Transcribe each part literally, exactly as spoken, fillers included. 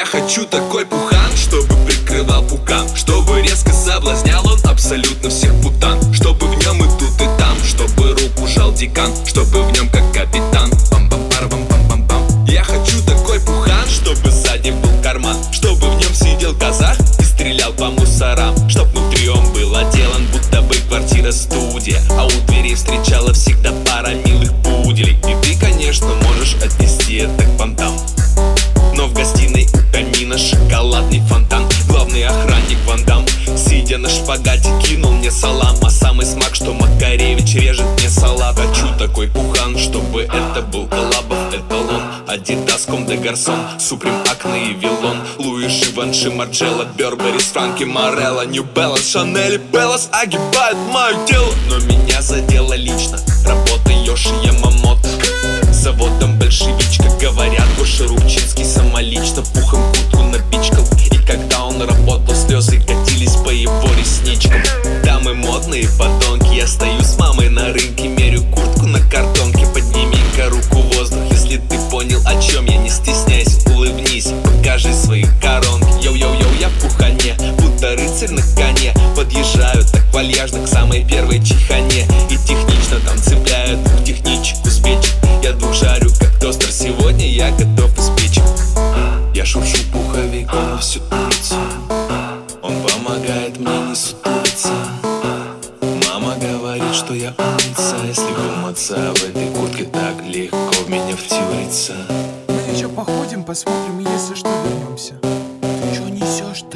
Я хочу такой пухан, чтобы прикрывал пукан, чтобы резко соблазнял он абсолютно всех путан, чтобы в нем и тут и там, чтобы руку жал декан, чтобы в нем как капитан. Пам-пам-пар-пам-пам-пам. Я хочу такой пухан, чтобы сзади был карман, чтобы в нем сидел казах и стрелял по мусорам, чтоб внутри он был отделан, будто бы квартира-студия, а у двери встречала всегда пара милых пуделей. И ты, конечно, можешь отнести это к понтам, но в гостиной у камина шоколадный фонтан. Главный охранник Ван Дам, сидя на шпагате, кинул мне салам. А самый смак, что Макаревич режет мне салат. Хочу такой пухан, чтобы это был коллабов эталон. Адидас, Ком де Гарсон, Суприм, Акне и Вилон, Луи, Живанши, Марджелла, Берберис, Франки, Морелла, Нью Беллас, Шанель и Беллас огибают мое тело. Но меня задело лично работа Йоши Ямамото, заводом большевичка, говорят, Гоша Рубчинский самолично пухом куртку напичкал. И когда он работал, слезы катились по его ресничкам. Дамы модные подонки, я стою с мамой на рынке, мерю куртку на картонке. Подними-ка руку в воздух, если ты понял, о чем я. Не стесняйся, улыбнись, покажи свои коронки. Йоу-йоу-йоу, я в пухане, будто рыцарь на коне. Подъезжаю так вальяжно к самой первой чихане, и технично там цепляют двух техничек, узбечек. Я двух жарю, как тостер, сегодня я готов испечь. Я шуршу пуховиком всю улицу, он помогает мне не сутулиться. Мама говорит, что я умница, если вымыться в этой куртке так легко в меня втюриться. Мы еще походим, посмотрим, если что, вернемся. Ты чё несешь-то?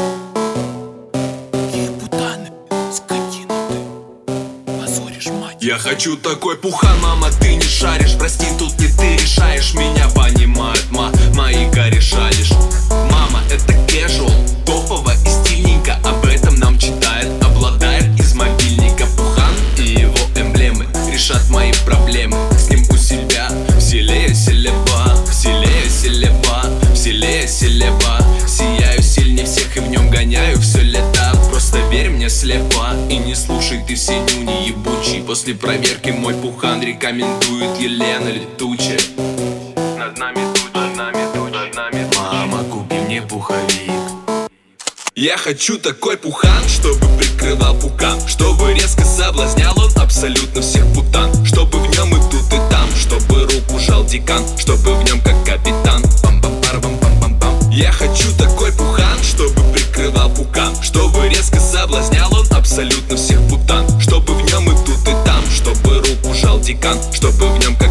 Какие путаны, скотина ты, позоришь мать. Я хочу такой пухан, мама, ты не шаришь. Прости, тут не ты решаешь, меня понимают, ма, мои кореша лишь. Мама, это casual, топово и стильненько, об этом нам читает, обладает из мобильника. Пухан и его эмблемы решат мои проблемы. С ним у себя в селе селеба, в селе селеба, в селе селеба. Сияю сильнее всех и в нем гоняю все лето. Просто верь мне слепо и не слушай ты все нюни ебучие. После проверки мой пухан рекомендует Елена Летучая. Над нами туча, над нами туча, над нами туча. Мама, купи мне пуховик. Я хочу такой пухан, чтобы прикрывал пукан, чтобы резко соблазнял он абсолютно всех путан, чтобы в нем и тут и там, чтобы руку жал декан, чтобы в нем как капитан. Пам-пам-пар-пам-пам-пам. Я хочу такой пухан, чтобы прикрывал пукан, чтобы резко соблазнял он абсолютно всех путан, чтобы в нем и тут и там, чтобы руку жал декан, чтобы в нем как